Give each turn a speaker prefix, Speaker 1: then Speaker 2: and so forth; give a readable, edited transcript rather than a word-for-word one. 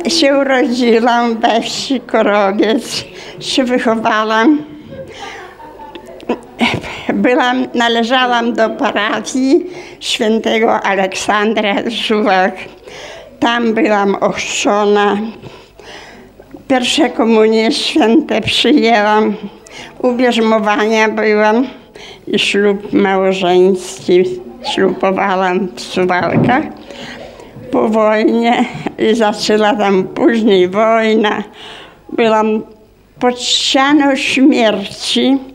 Speaker 1: się urodziłam we wsi Korowiec, się wychowałam. Należałam do parafii świętego Aleksandra z Żułek. Tam byłam ochrzczona. Pierwsze komunie święte przyjęłam. Ubierzmowania byłam i ślub małżeński ślubowałam w Suwałkach. Po wojnie i zaczęła tam później wojna. Byłam pod ścianą śmierci.